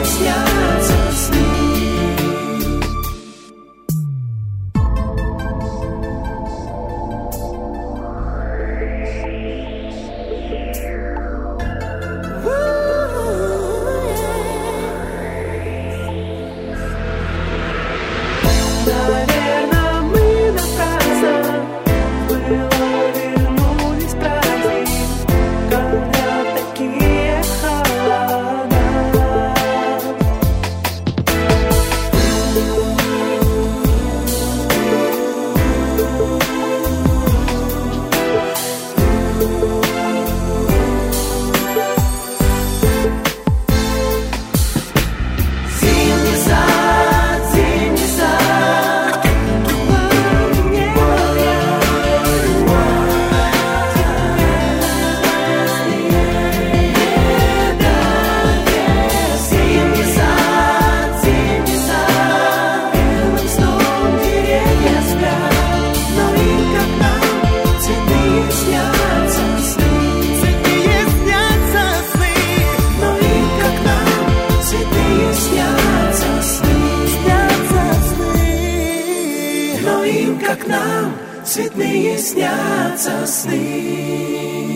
снятся сны. Наверно, мы напрасно было вернулись в праздник, когда такие холода. Зимний сад, зимний сад, мне зимний сад, зимний сад, белым сном деревья спят, но им, как нам, цветные снятся сны. Цветные снятся сны, но им, как нам, цветные снятся сны. Снятся сны, но им, как нам, цветные снятся сны.